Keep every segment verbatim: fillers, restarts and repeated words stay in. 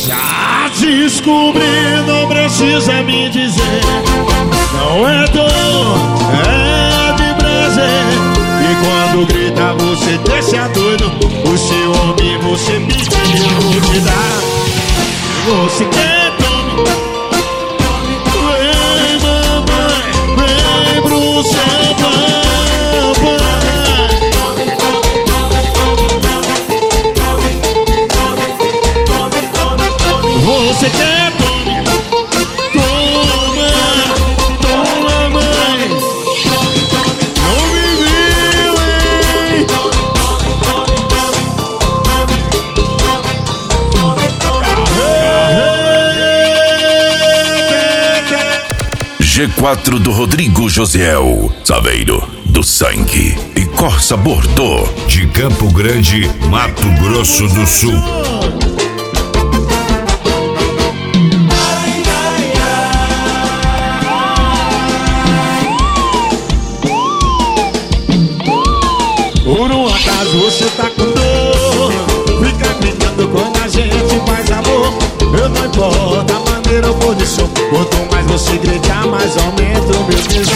Já descobri, não precisa me dizer. Não é dor, é de prazer. E quando grita você deixa doido. O ciúme você pediu te dar. Você quer tome, vem mamãe, vem pro seu papai. Você quer tome, toma, toma mãe. Não me viu, hein? G quatro do Rodrigo Josiel, Saveiro do Sangue e Corsa Bordeaux, de Campo Grande, Mato Grosso do Sul. Por um acaso você tá com dor, fica gritando quando a gente faz amor. Eu não importa a maneira ou posição, quanto mais você gritar, mais aumenta o meu tesão.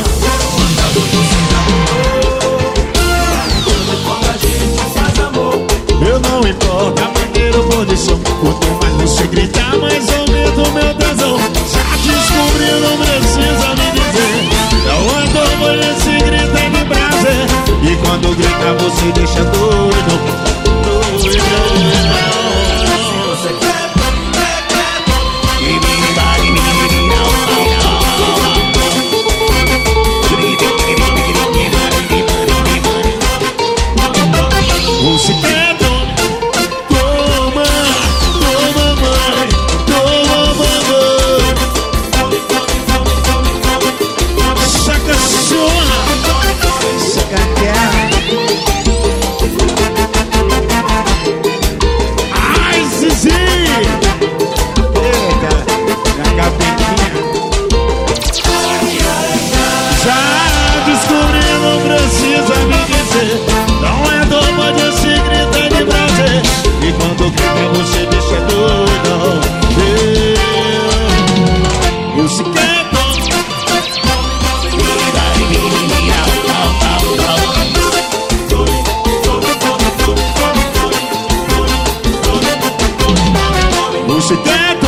Quando a gente faz amor, eu não importa a maneira ou posição, quanto mais você gritar, mais aumenta o meu tesão. Já descobri, não precisa me dizer. Não é dor, mas esse grito é de prazer. E quando grita você deixa doido, doido. Você quer tome, toma, toma mãe, toma mamãe. Saca sua, saca guerra. Ai, Zizi! Eita, a capetinha. Já descobri, não precisa me dizer. Não é dor, mas esse grito é de prazer. E quando grita você deixa doido. Eu se quer tome. Você quer